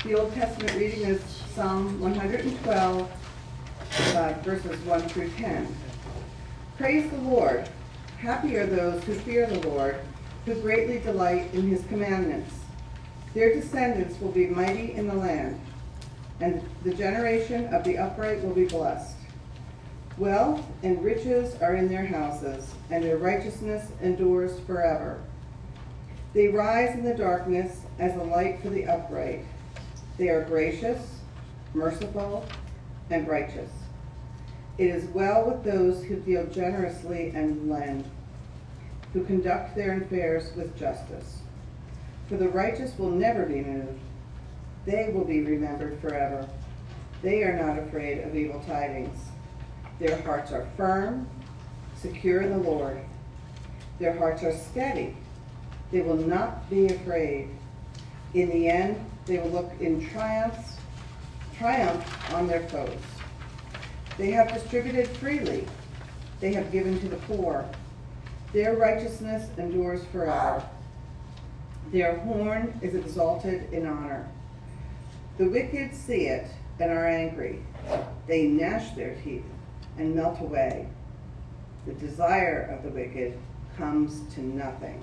The Old Testament reading is Psalm 112, verses 1 through 10. Praise the Lord. Happy are those who fear the Lord, who greatly delight in his commandments. Their descendants will be mighty in the land, and the generation of the upright will be blessed. Wealth and riches are in their houses, and their righteousness endures forever. They rise in the darkness as a light for the upright. They are gracious, merciful, and righteous. It is well with those who deal generously and lend, who conduct their affairs with justice. For the righteous will never be moved. They will be remembered forever. They are not afraid of evil tidings. Their hearts are firm, secure in the Lord. Their hearts are steady. They will not be afraid. In the end, they will look in triumph on their foes. They have distributed freely. They have given to the poor. Their righteousness endures forever. Their horn is exalted in honor. The wicked see it and are angry. They gnash their teeth and melt away. The desire of the wicked comes to nothing.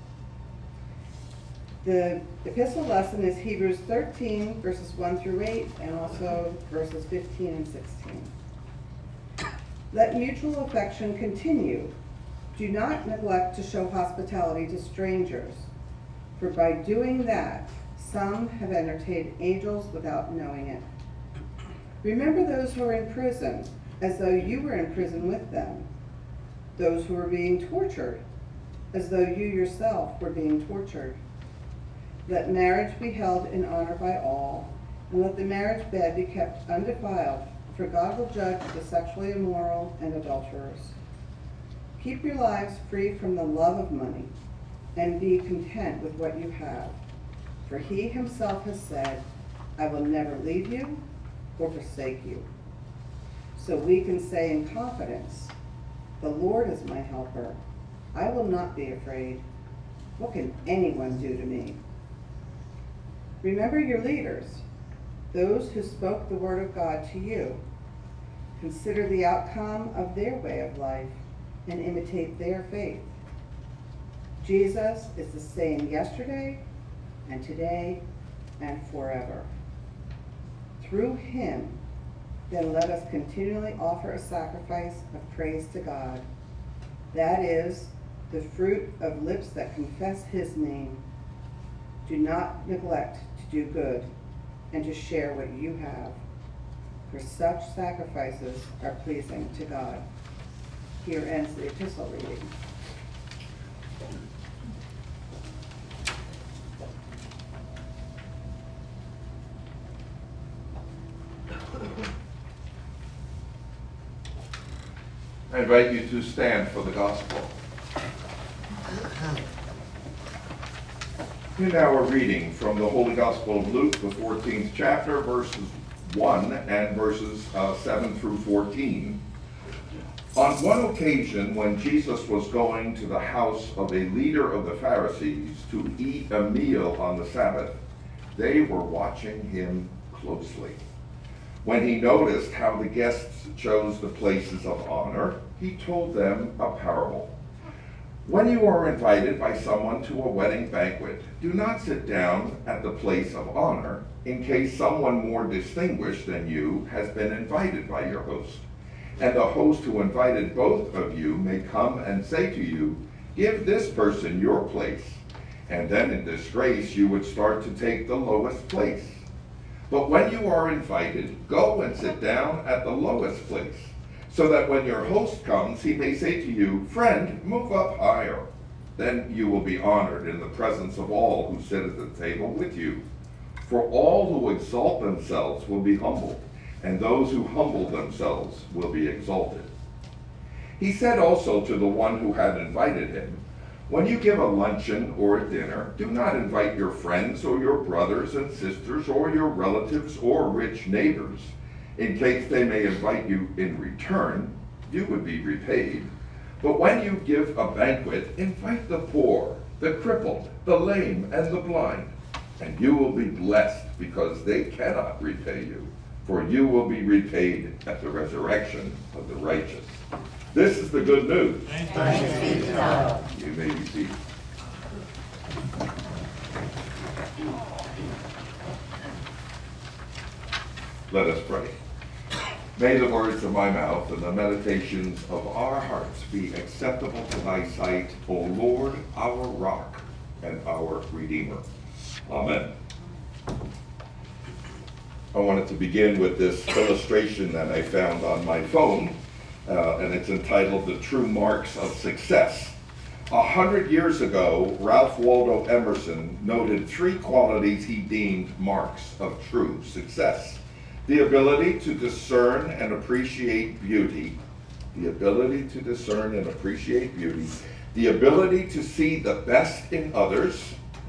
The epistle lesson is Hebrews 13, verses 1 through 8, and also verses 15 and 16. Let mutual affection continue. Do not neglect to show hospitality to strangers, for by doing that, some have entertained angels without knowing it. Remember those who are in prison, as though you were in prison with them, those who are being tortured, as though you yourself were being tortured. Let marriage be held in honor by all, and let the marriage bed be kept undefiled, for God will judge the sexually immoral and adulterers. Keep your lives free from the love of money, and be content with what you have. For he himself has said, I will never leave you or forsake you. So we can say in confidence, the Lord is my helper. I will not be afraid. What can anyone do to me? Remember your leaders, those who spoke the word of God to you. Consider the outcome of their way of life and imitate their faith. Jesus is the same yesterday and today and forever. Through him, then let us continually offer a sacrifice of praise to God. That is the fruit of lips that confess his name. Do not neglect to do good and to share what you have, for such sacrifices are pleasing to God. Here ends the epistle reading. I invite you to stand for the gospel. Hear now a reading from the Holy Gospel of Luke, the 14th chapter, verses 1 and verses 7 through 14. On one occasion, when Jesus was going to the house of a leader of the Pharisees to eat a meal on the Sabbath, they were watching him closely. When he noticed how the guests chose the places of honor, he told them a parable. When you are invited by someone to a wedding banquet, do not sit down at the place of honor in case someone more distinguished than you has been invited by your host. And the host who invited both of you may come and say to you, give this person your place. And then in disgrace you would start to take the lowest place. But when you are invited, go and sit down at the lowest place, so that when your host comes, he may say to you, friend, move up higher. Then you will be honored in the presence of all who sit at the table with you. For all who exalt themselves will be humbled, and those who humble themselves will be exalted. He said also to the one who had invited him, when you give a luncheon or a dinner, do not invite your friends or your brothers and sisters or your relatives or rich neighbors. In case they may invite you in return, you would be repaid. But when you give a banquet, invite the poor, the crippled, the lame, and the blind, and you will be blessed because they cannot repay you, for you will be repaid at the resurrection of the righteous. This is the good news. Thanks be to God. You may be seated. Let us pray. May the words of my mouth and the meditations of our hearts be acceptable to thy sight, O Lord, our rock and our Redeemer. Amen. I wanted to begin with this illustration that I found on my phone, and it's entitled The True Marks of Success. 100 years ago, Ralph Waldo Emerson noted 3 qualities he deemed marks of true success: the ability to discern and appreciate beauty, the ability to discern and appreciate beauty, the ability to see the best in others,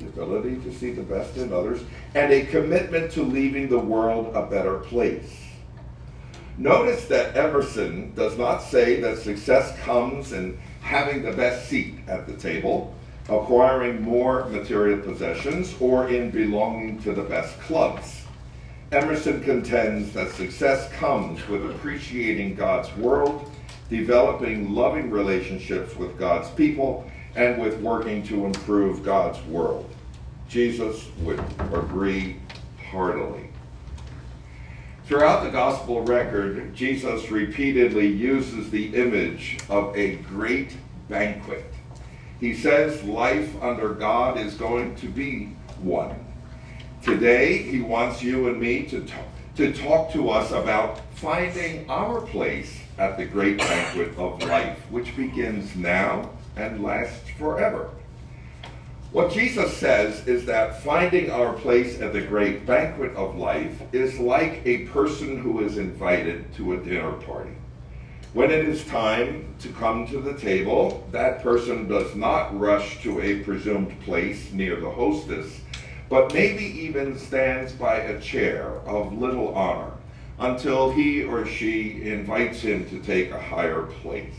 and a commitment to leaving the world a better place. Notice that Emerson does not say that success comes in having the best seat at the table, acquiring more material possessions, or in belonging to the best clubs. Emerson contends that success comes with appreciating God's world, developing loving relationships with God's people, and with working to improve God's world. Jesus would agree heartily. Throughout the gospel record, Jesus repeatedly uses the image of a great banquet. He says life under God is going to be one. Today, he wants you and me to talk to us about finding our place at the great banquet of life, which begins now and lasts forever. What Jesus says is that finding our place at the great banquet of life is like a person who is invited to a dinner party. When it is time to come to the table, that person does not rush to a presumed place near the hostess, but maybe even stands by a chair of little honor until he or she invites him to take a higher place.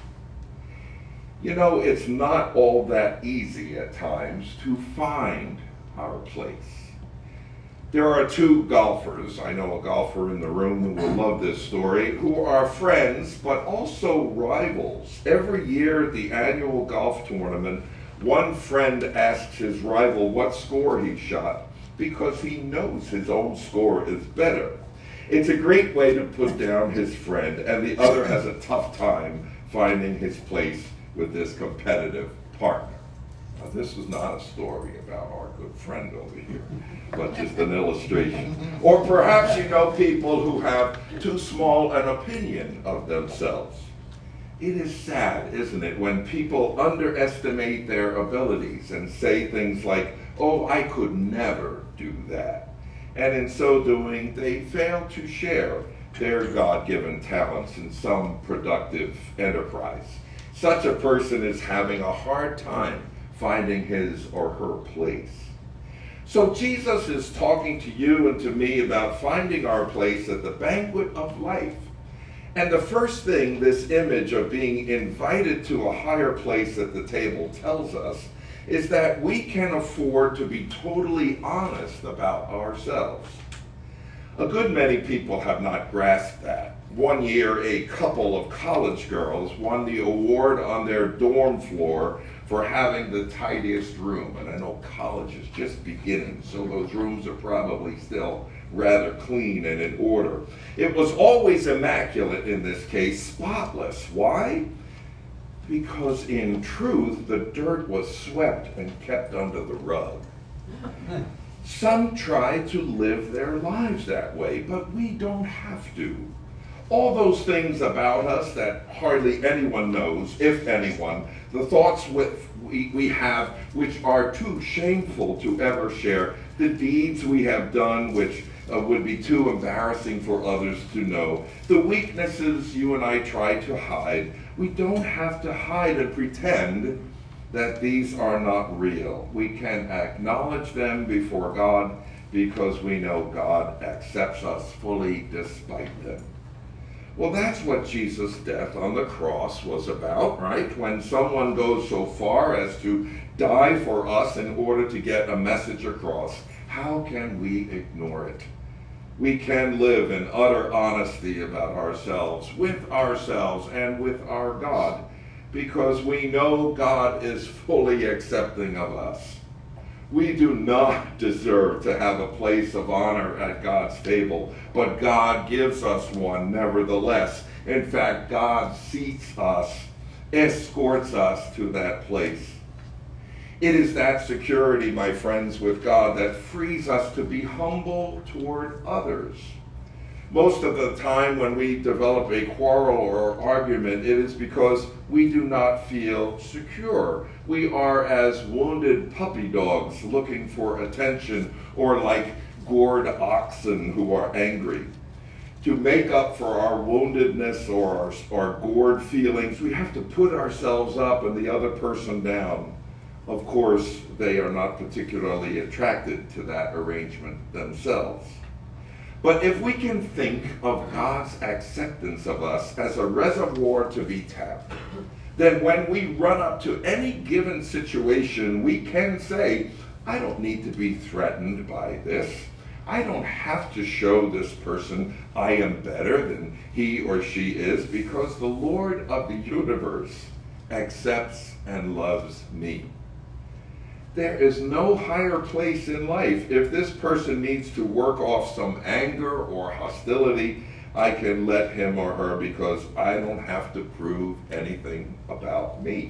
You know, it's not all that easy at times to find our place. There are 2 golfers, I know a golfer in the room who will love this story, who are friends but also rivals. Every year at the annual golf tournament, one friend asks his rival what score he shot because he knows his own score is better. It's a great way to put down his friend, and the other has a tough time finding his place with this competitive partner. Now, this is not a story about our good friend over here, but just an illustration. Or perhaps you know people who have too small an opinion of themselves. It is sad, isn't it, when people underestimate their abilities and say things like, "Oh, I could never do that." And in so doing, they fail to share their God-given talents in some productive enterprise. Such a person is having a hard time finding his or her place. So Jesus is talking to you and to me about finding our place at the banquet of life. And the first thing this image of being invited to a higher place at the table tells us is that we can afford to be totally honest about ourselves. A good many people have not grasped that. One year, a couple of college girls won the award on their dorm floor for having the tidiest room. And I know college is just beginning, so those rooms are probably still rather clean and in order. It was always immaculate in this case, spotless. Why? Because in truth, the dirt was swept and kept under the rug. Some try to live their lives that way, but we don't have to. All those things about us that hardly anyone knows, if anyone, the thoughts we have which are too shameful to ever share, the deeds we have done which would be too embarrassing for others to know, the weaknesses you and I try to hide, we don't have to hide and pretend that these are not real. We can acknowledge them before God because we know God accepts us fully despite them. Well, that's what Jesus' death on the cross was about, right? When someone goes so far as to die for us in order to get a message across, How can we ignore it? We can live in utter honesty about ourselves, with ourselves and with our God, because we know God is fully accepting of us. We do not deserve to have a place of honor at God's table, but God gives us one nevertheless. In fact, God seats us, escorts us to that place. It is that security, my friends, with God that frees us to be humble toward others. Most of the time when we develop a quarrel or argument, it is because we do not feel secure. We are as wounded puppy dogs looking for attention, or like gored oxen who are angry. To make up for our woundedness or our gored feelings, we have to put ourselves up and the other person down. Of course, they are not particularly attracted to that arrangement themselves. But if we can think of God's acceptance of us as a reservoir to be tapped, then when we run up to any given situation, we can say, I don't need to be threatened by this. I don't have to show this person I am better than he or she is, because the Lord of the universe accepts and loves me. There is no higher place in life. If this person needs to work off some anger or hostility, I can let him or her, because I don't have to prove anything about me.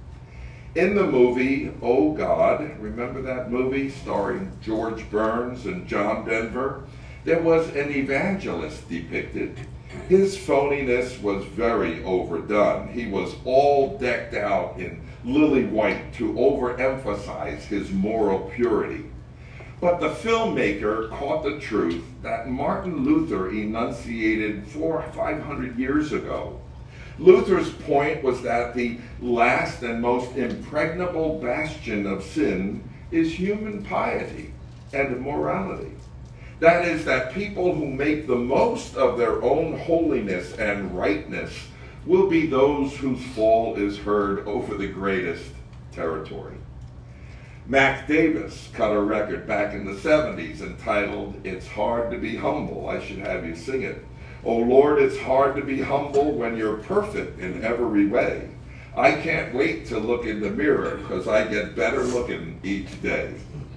In the movie, Oh God, remember that movie starring George Burns and John Denver? There was an evangelist depicted. His phoniness was very overdone. He was all decked out in lily white to overemphasize his moral purity. But the filmmaker caught the truth that Martin Luther enunciated 400 or 500 years ago. Luther's point was that the last and most impregnable bastion of sin is human piety and morality. That is, that people who make the most of their own holiness and rightness will be those whose fall is heard over the greatest territory. Mac Davis cut a record back in the 70s entitled, It's Hard to Be Humble. I should have you sing it. Oh Lord, it's hard to be humble when you're perfect in every way. I can't wait to look in the mirror, because I get better looking each day.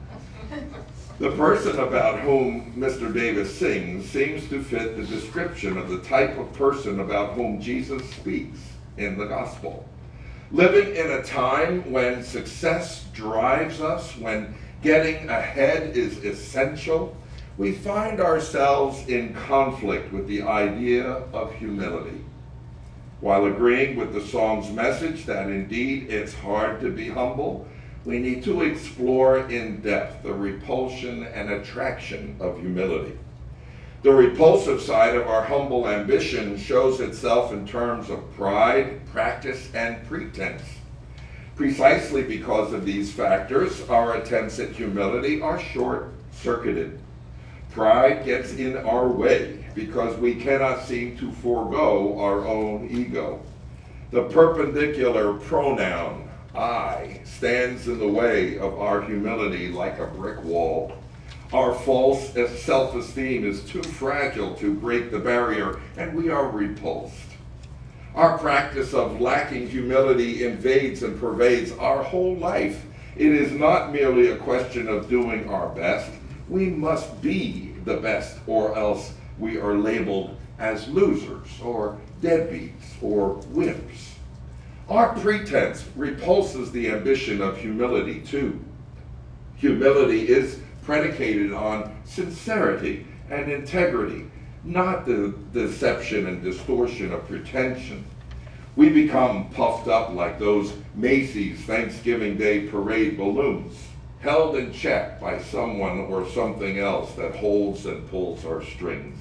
The person about whom Mr. Davis sings seems to fit the description of the type of person about whom Jesus speaks in the gospel. Living in a time when success drives us, when getting ahead is essential, we find ourselves in conflict with the idea of humility. While agreeing with the song's message that indeed it's hard to be humble, we need to explore in depth the repulsion and attraction of humility. The repulsive side of our humble ambition shows itself in terms of pride, practice, and pretense. Precisely because of these factors, our attempts at humility are short-circuited. Pride gets in our way because we cannot seem to forego our own ego. The perpendicular pronoun, I, stands in the way of our humility like a brick wall. Our false self-esteem is too fragile to break the barrier, and we are repulsed. Our practice of lacking humility invades and pervades our whole life. It is not merely a question of doing our best. We must be the best, or else we are labeled as losers, or deadbeats, or wimps. Our pretense repulses the ambition of humility too. Humility is predicated on sincerity and integrity, not the deception and distortion of pretension. We become puffed up like those Macy's Thanksgiving Day parade balloons, held in check by someone or something else that holds and pulls our strings.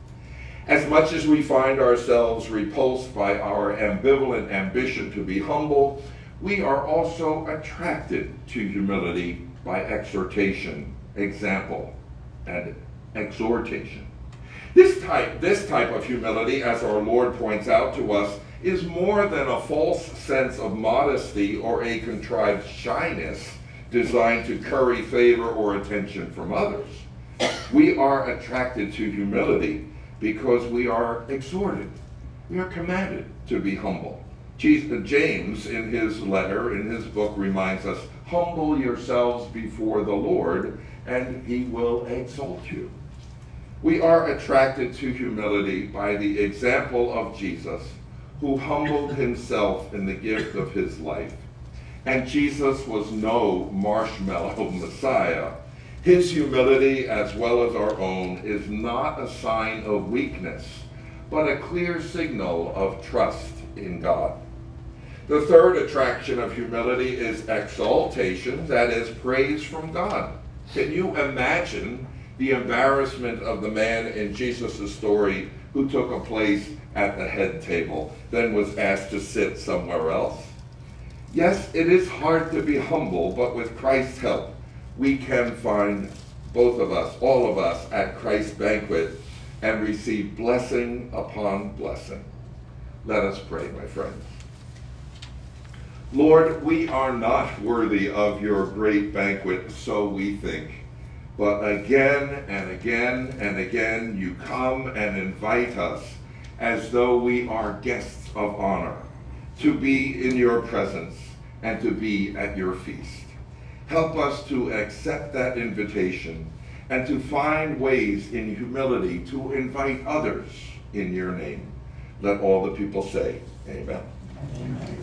As much as we find ourselves repulsed by our ambivalent ambition to be humble, we are also attracted to humility by exhortation, example, and exhortation. This type of humility, as our Lord points out to us, is more than a false sense of modesty or a contrived shyness designed to curry favor or attention from others. We are attracted to humility because we are exhorted. We are commanded to be humble. James, in his letter, in his book, reminds us, humble yourselves before the Lord, and he will exalt you. We are attracted to humility by the example of Jesus, who humbled himself in the gift of his life. And Jesus was no marshmallow Messiah. His humility, as well as our own, is not a sign of weakness, but a clear signal of trust in God. The third attraction of humility is exaltation, that is, praise from God. Can you imagine the embarrassment of the man in Jesus' story who took a place at the head table, then was asked to sit somewhere else? Yes, it is hard to be humble, but with Christ's help, we can find both of us, all of us, at Christ's banquet and receive blessing upon blessing. Let us pray, my friends. Lord, we are not worthy of your great banquet, so we think. But again and again and again, you come and invite us as though we are guests of honor, to be in your presence and to be at your feast. Help us to accept that invitation and to find ways in humility to invite others in your name. Let all the people say, amen. Amen.